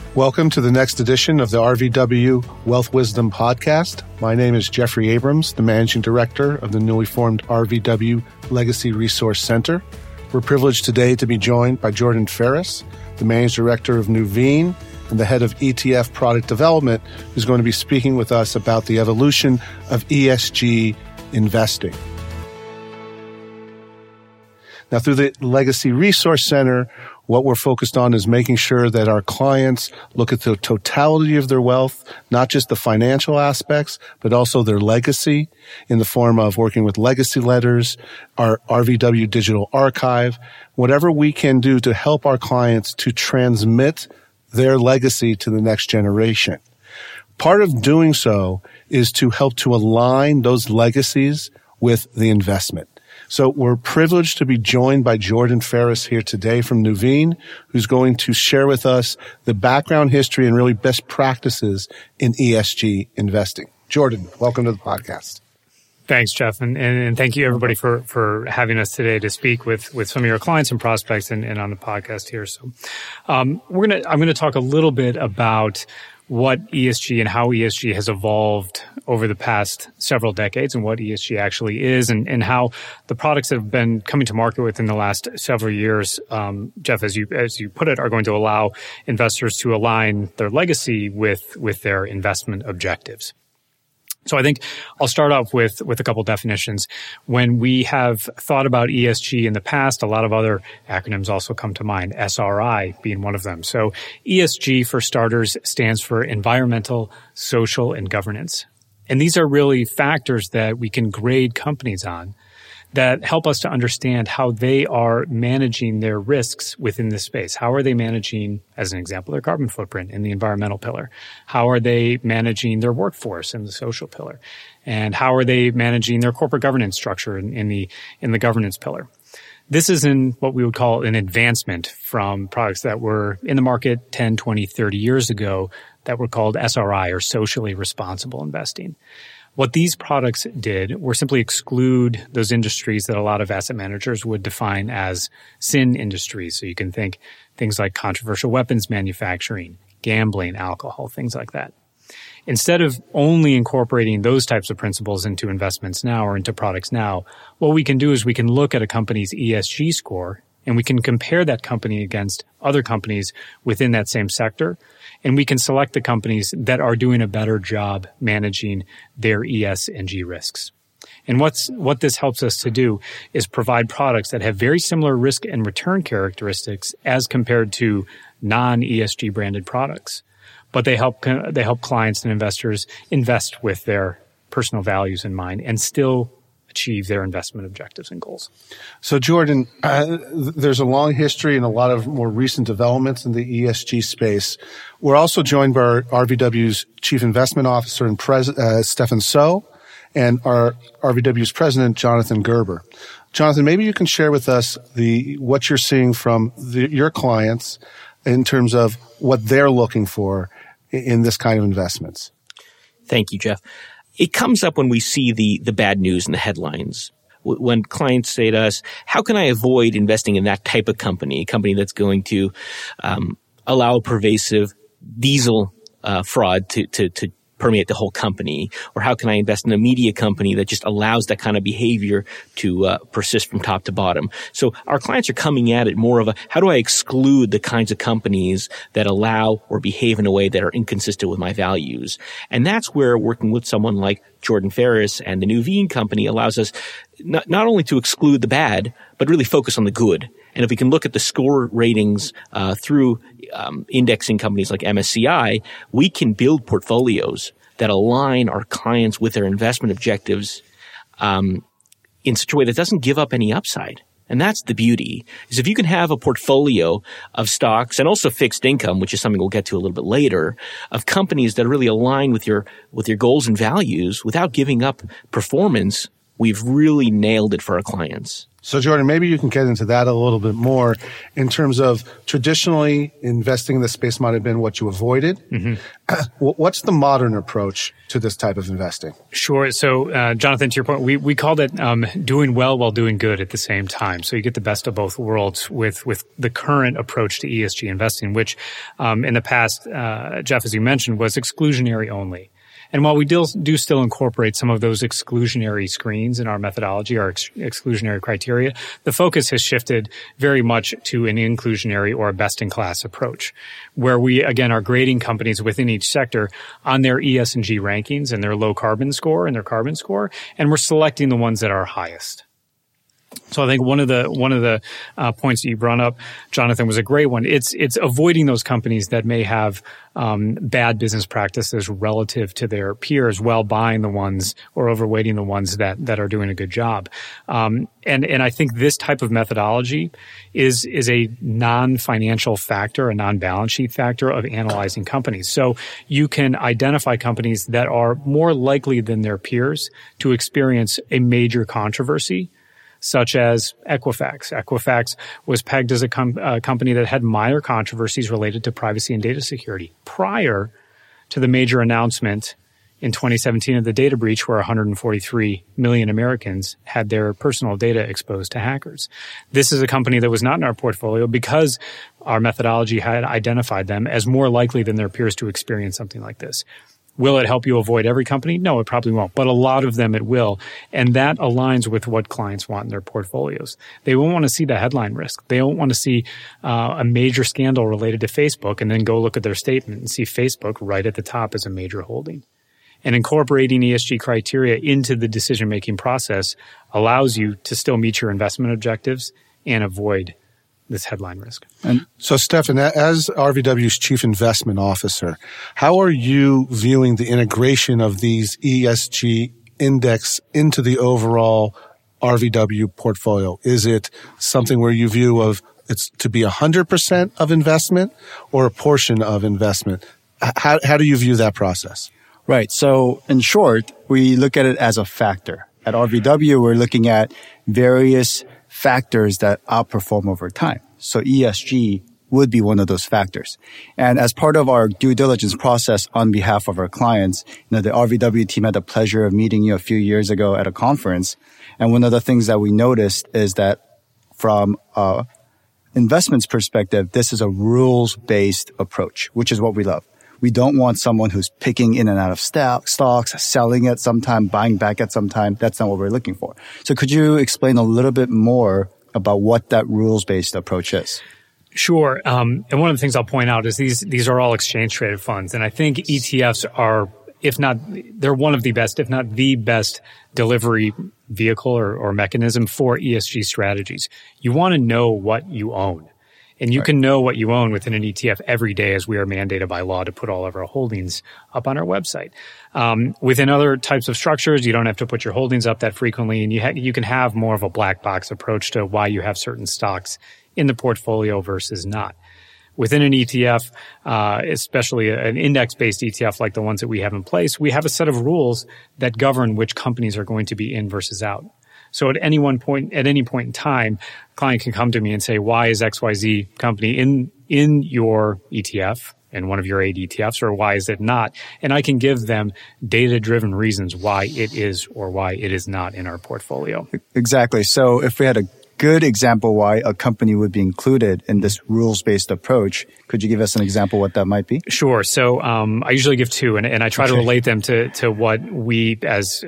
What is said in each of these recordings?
Welcome to the next edition of the RVW Wealth Wisdom Podcast. My name is Jeffrey Abrams, the Managing Director of the newly formed RVW Legacy Resource Center. We're privileged today to be joined by Jordan Ferris, the Managing Director of Nuveen and the Head of ETF Product Development, who's going to be speaking with us about the evolution of ESG investing. Now, through the Legacy Resource Center, what we're focused on is making sure that our clients look at the totality of their wealth, not just the financial aspects, but also their legacy in the form of working with legacy letters, our RVW Digital Archive, whatever we can do to help our clients to transmit their legacy to the next generation. Part of doing so is to help to align those legacies with the investment. So we're privileged to be joined by Jordan Ferris here today from Nuveen, who's going to share with us the background history and really best practices in ESG investing. Jordan, welcome to the podcast. Thanks, Jeff. And thank you everybody for having us today to speak with some of your clients and prospects and on the podcast here. So, I'm going to talk a little bit about what ESG and how ESG has evolved over the past several decades and what ESG actually is and how the products that have been coming to market within the last several years, Jeff, as you put it, are going to allow investors to align their legacy with their investment objectives. So I think I'll start off with a couple definitions. When we have thought about ESG in the past, a lot of other acronyms also come to mind, SRI being one of them. So ESG, for starters, stands for environmental, social, and governance. And these are really factors that we can grade companies on that help us to understand how they are managing their risks within this space. How are they managing, as an example, their carbon footprint in the environmental pillar? How are they managing their workforce in the social pillar? And how are they managing their corporate governance structure in the governance pillar? This is in what we would call an advancement from products that were in the market 10, 20, 30 years ago that were called SRI, or socially responsible investing. What these products did were simply exclude those industries that a lot of asset managers would define as sin industries. So you can think things like controversial weapons manufacturing, gambling, alcohol, things like that. Instead of only incorporating those types of principles into investments now or into products now, what we can do is we can look at a company's ESG score and we can compare that company against other companies within that same sector. And we can select the companies that are doing a better job managing their ESG risks. And what this helps us to do is provide products that have very similar risk and return characteristics as compared to non-ESG branded products. But they help clients and investors invest with their personal values in mind and still achieve their investment objectives and goals. So, Jordan, there's a long history and a lot of more recent developments in the ESG space. We're also joined by our RVW's Chief Investment Officer and Stefan So, and our RVW's President, Jonathan Gerber. Jonathan, maybe you can share with us what you're seeing from your clients in terms of what they're looking for in this kind of investments. Thank you, Jeff. It comes up when we see the bad news in the headlines. When clients say to us, how can I avoid investing in that type of company, a company that's going to allow pervasive diesel fraud to permeate the whole company? Or how can I invest in a media company that just allows that kind of behavior to persist from top to bottom? So our clients are coming at it more of how do I exclude the kinds of companies that allow or behave in a way that are inconsistent with my values? And that's where working with someone like Jordan Ferris and the Nuveen company allows us not only to exclude the bad, but really focus on the good. And if we can look at the score ratings through indexing companies like MSCI, we can build portfolios that align our clients with their investment objectives in such a way that doesn't give up any upside. And that's the beauty, is if you can have a portfolio of stocks and also fixed income, which is something we'll get to a little bit later, of companies that really align with your goals and values without giving up performance, we've really nailed it for our clients. So, Jordan, maybe you can get into that a little bit more in terms of traditionally investing in the space might have been what you avoided. Mm-hmm. What's the modern approach to this type of investing? Sure. So, Jonathan, to your point, we called it doing well while doing good at the same time. So you get the best of both worlds with the current approach to ESG investing, which in the past, Jeff, as you mentioned, was exclusionary only. And while we do still incorporate some of those exclusionary screens in our methodology, our exclusionary criteria, the focus has shifted very much to an inclusionary or a best-in-class approach, where we, again, are grading companies within each sector on their ES&G rankings and their low carbon score and their carbon score, and we're selecting the ones that are highest. So I think one of the points that you brought up, Jonathan, was a great one. It's avoiding those companies that may have bad business practices relative to their peers, while buying the ones or overweighting the ones that are doing a good job. And I think this type of methodology is a non-financial factor, a non-balance sheet factor of analyzing companies. So you can identify companies that are more likely than their peers to experience a major controversy, such as Equifax. Equifax was pegged as a company that had minor controversies related to privacy and data security prior to the major announcement in 2017 of the data breach, where 143 million Americans had their personal data exposed to hackers. This is a company that was not in our portfolio because our methodology had identified them as more likely than their peers to experience something like this. Will it help you avoid every company? No, it probably won't, but a lot of them it will. And that aligns with what clients want in their portfolios. They won't want to see the headline risk. They don't want to see a major scandal related to Facebook and then go look at their statement and see Facebook right at the top as a major holding. And incorporating ESG criteria into the decision-making process allows you to still meet your investment objectives and avoid this headline risk. And so, Stefan, as RVW's Chief Investment Officer, how are you viewing the integration of these ESG index into the overall RVW portfolio? Is it something where you view of it's to be 100% of investment or a portion of investment? How do you view that process? Right. So in short, we look at it as a factor. At RVW, we're looking at various factors that outperform over time. So ESG would be one of those factors. And as part of our due diligence process on behalf of our clients, the RVW team had the pleasure of meeting you a few years ago at a conference. And one of the things that we noticed is that from investments perspective, this is a rules-based approach, which is what we love. We don't want someone who's picking in and out of stocks, selling at some time, buying back at some time. That's not what we're looking for. So could you explain a little bit more about what that rules-based approach is? Sure. And one of the things I'll point out is these are all exchange-traded funds. And I think ETFs are, they're one of the best, if not the best delivery vehicle or mechanism for ESG strategies. You want to know what you own. And you can know what you own within an ETF every day, as we are mandated by law to put all of our holdings up on our website. Within other types of structures, you don't have to put your holdings up that frequently, and you can have more of a black box approach to why you have certain stocks in the portfolio versus not. Within an ETF, especially an index-based ETF like the ones that we have in place, we have a set of rules that govern which companies are going to be in versus out. So at any point in time, a client can come to me and say, why is XYZ company in your ETF, in one of your 8 ETFs, or why is it not? And I can give them data-driven reasons why it is or why it is not in our portfolio. Exactly. So if we had a good example why a company would be included in this rules-based approach, could you give us an example what that might be? Sure. So I usually give 2, and I try to relate them to what we as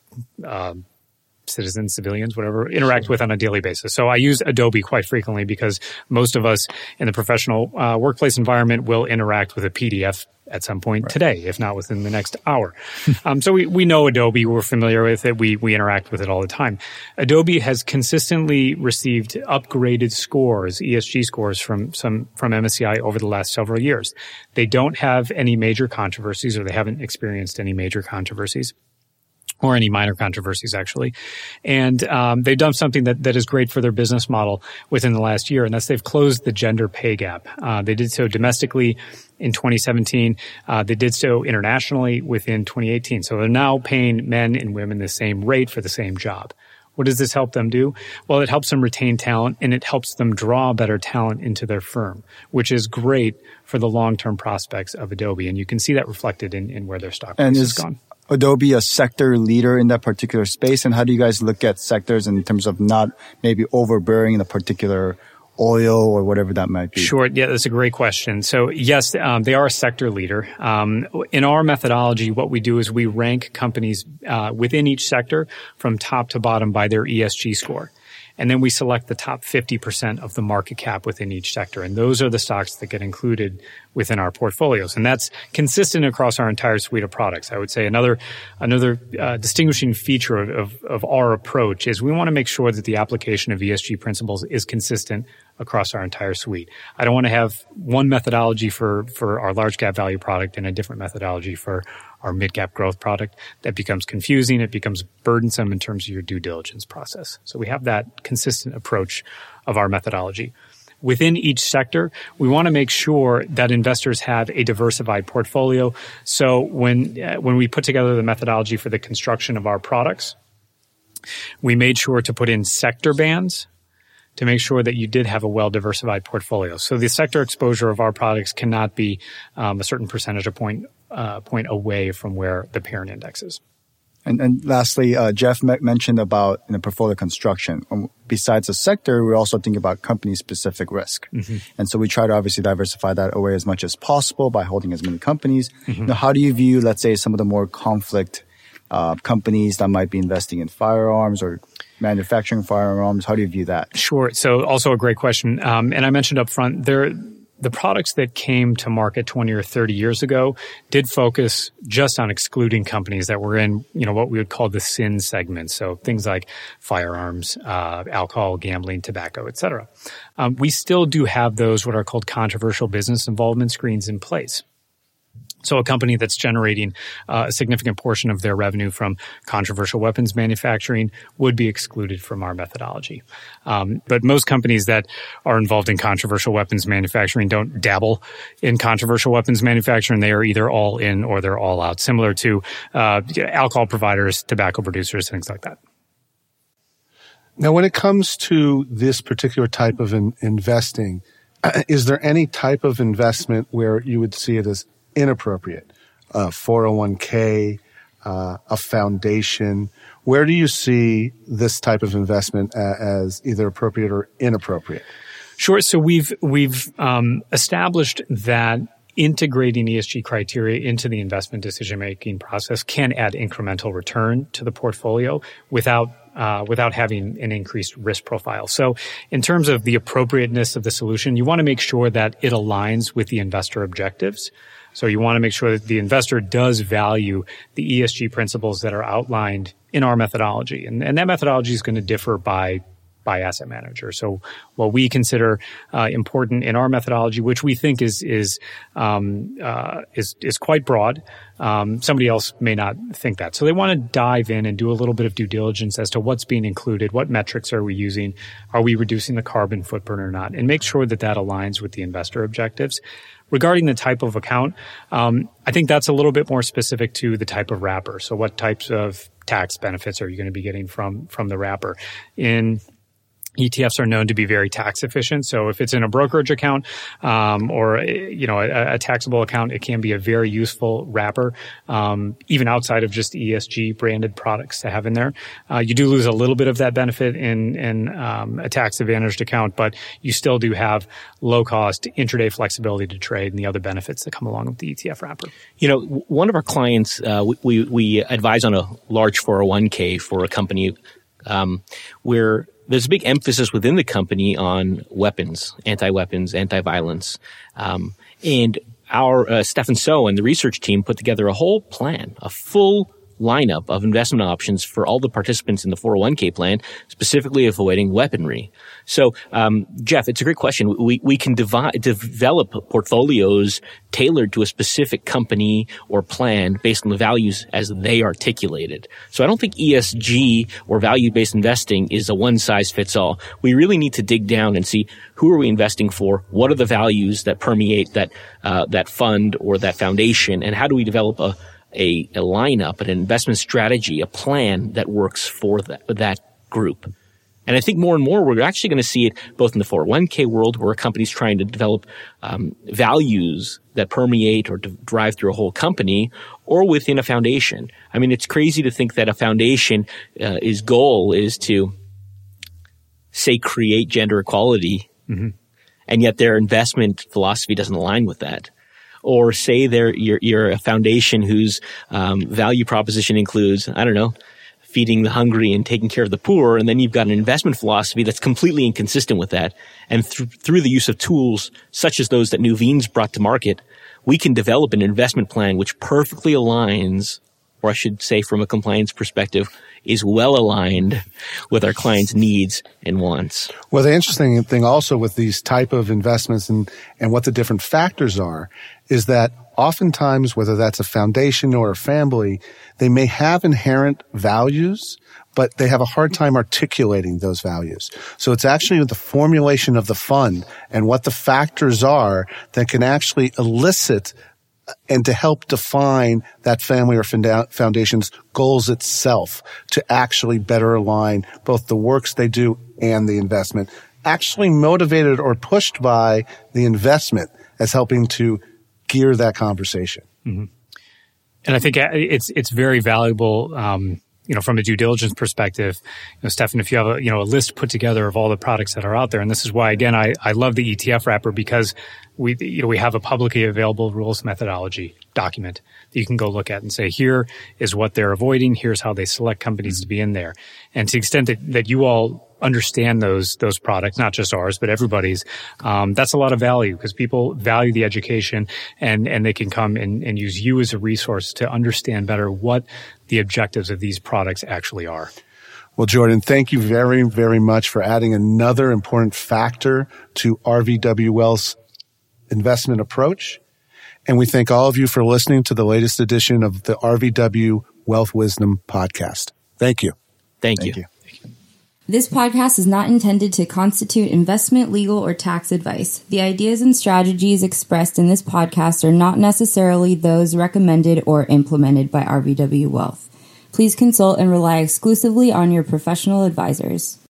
citizens, civilians, whatever, interact with on a daily basis. So I use Adobe quite frequently because most of us in the professional workplace environment will interact with a PDF at some point today, if not within the next hour. So we know Adobe, we're familiar with it, we interact with it all the time. Adobe has consistently received upgraded scores, ESG scores from MSCI over the last several years. They don't have any major controversies, or they haven't experienced any major controversies, or any minor controversies, actually. And they've done something that is great for their business model within the last year, and that's they've closed the gender pay gap. They did so domestically in 2017. They did so internationally within 2018. So they're now paying men and women the same rate for the same job. What does this help them do? Well, it helps them retain talent and it helps them draw better talent into their firm, which is great for the long-term prospects of Adobe. And you can see that reflected in where their stock price has gone. Adobe a sector leader in that particular space? And how do you guys look at sectors in terms of not maybe overbearing in a particular oil or whatever that might be? Sure. Yeah, that's a great question. So yes, they are a sector leader. In our methodology, what we do is we rank companies within each sector from top to bottom by their ESG score. And then we select the top 50% of the market cap within each sector. And those are the stocks that get included within our portfolios. And that's consistent across our entire suite of products. I would say another distinguishing feature of our approach is we want to make sure that the application of ESG principles is consistent across our entire suite. I don't want to have one methodology for our large cap value product and a different methodology for our mid-cap growth product. That becomes confusing. It becomes burdensome in terms of your due diligence process. So we have that consistent approach of our methodology. Within each sector, we want to make sure that investors have a diversified portfolio. So when we put together the methodology for the construction of our products, we made sure to put in sector bands to make sure that you did have a well-diversified portfolio. So the sector exposure of our products cannot be a certain percentage point away from where the parent index is. And lastly, Jeff mentioned about portfolio construction. Besides the sector, we're also thinking about company-specific risk. Mm-hmm. And so we try to obviously diversify that away as much as possible by holding as many companies. Mm-hmm. Now, how do you view, let's say, some of the more conflict companies that might be investing in firearms or manufacturing firearms? How do you view that? Sure. So also a great question. And I mentioned up front, the products that came to market 20 or 30 years ago did focus just on excluding companies that were in, what we would call the sin segment. So things like firearms, alcohol, gambling, tobacco, et cetera. We still do have those, what are called controversial business involvement screens in place. So a company that's generating a significant portion of their revenue from controversial weapons manufacturing would be excluded from our methodology. But most companies that are involved in controversial weapons manufacturing don't dabble in controversial weapons manufacturing. They are either all in or they're all out, similar to alcohol providers, tobacco producers, things like that. Now, when it comes to this particular type of investing, is there any type of investment where you would see it as inappropriate? 401k, a foundation. Where do you see this type of investment as either appropriate or inappropriate? Sure. So we've established that integrating ESG criteria into the investment decision-making process can add incremental return to the portfolio without having an increased risk profile. So in terms of the appropriateness of the solution, you want to make sure that it aligns with the investor objectives. So you want to make sure that the investor does value the ESG principles that are outlined in our methodology. And that methodology is going to differ by asset manager. So what we consider important in our methodology, which we think is quite broad, somebody else may not think that. So they want to dive in and do a little bit of due diligence as to what's being included, what metrics are we using, are we reducing the carbon footprint or not, and make sure that aligns with the investor objectives. Regarding the type of account, I think that's a little bit more specific to the type of wrapper. So what types of tax benefits are you going to be getting from the wrapper? ETFs are known to be very tax efficient. So if it's in a brokerage account, or, a taxable account, it can be a very useful wrapper, even outside of just ESG branded products to have in there. You do lose a little bit of that benefit in a tax advantaged account, but you still do have low cost intraday flexibility to trade and the other benefits that come along with the ETF wrapper. One of our clients, we advise on a large 401k for a company, where there's a big emphasis within the company on weapons, anti-weapons, anti-violence. And our Stefan So and the research team put together a whole plan, a full lineup of investment options for all the participants in the 401k plan, specifically avoiding weaponry. So, Jeff, it's a great question. We can develop portfolios tailored to a specific company or plan based on the values as they articulated. So I don't think ESG or value-based investing is a one-size-fits-all. We really need to dig down and see who are we investing for, what are the values that permeate that fund or that foundation, and how do we develop a lineup, an investment strategy, a plan that works for that group. And I think more and more we're actually going to see it both in the 401k world, where a company's trying to develop values that permeate or drive through a whole company, or within a foundation. I mean, it's crazy to think that a foundation its goal is to, say, create gender equality, and yet their investment philosophy doesn't align with that. Or say you're a foundation whose value proposition includes, I don't know, feeding the hungry and taking care of the poor, and then you've got an investment philosophy that's completely inconsistent with that. And through the use of tools such as those that Nuveen's brought to market, we can develop an investment plan which perfectly aligns, or I should say from a compliance perspective, is well aligned with our clients' needs and wants. Well, the interesting thing also with these type of investments and what the different factors are is that oftentimes, whether that's a foundation or a family, they may have inherent values, but they have a hard time articulating those values. So it's actually the formulation of the fund and what the factors are that can actually elicit and to help define that family or foundation's goals itself to actually better align both the works they do and the investment, actually motivated or pushed by the investment as helping to gear that conversation. Mm-hmm. And I think it's very valuable, from a due diligence perspective, Stefan, if you have a list put together of all the products that are out there, and this is why, again, I love the ETF wrapper, because we have a publicly available rules methodology document that you can go look at and say, here is what they're avoiding, here's how they select companies to be in there. And to the extent that you all understand those products, not just ours, but everybody's, that's a lot of value, because people value the education and they can come and use you as a resource to understand better what the objectives of these products actually are. Well, Jordan, thank you very, very much for adding another important factor to RVW Wealth's investment approach. And we thank all of you for listening to the latest edition of the RVW Wealth Wisdom podcast. Thank you. Thank you. This podcast is not intended to constitute investment, legal, or tax advice. The ideas and strategies expressed in this podcast are not necessarily those recommended or implemented by RVW Wealth. Please consult and rely exclusively on your professional advisors.